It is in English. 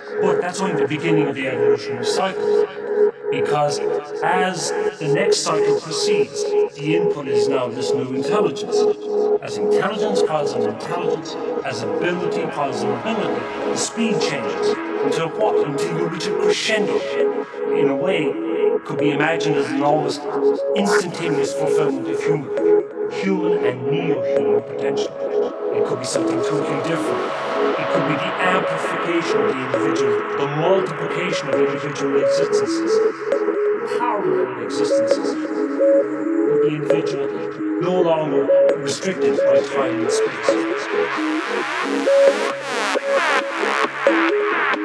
But that's only the beginning of the evolutionary cycle. Because as the next cycle proceeds, the input is now this new intelligence. As intelligence piles on intelligence, as ability piles on ability, the speed changes until what? Until you reach a crescendo. In a way, could be imagined as an almost instantaneous fulfillment of human and neo-human potential. It could be something totally different. It could be the amplification of the individual, the multiplication of individual existences, parallel existences, with the individual no longer restricted by time and space.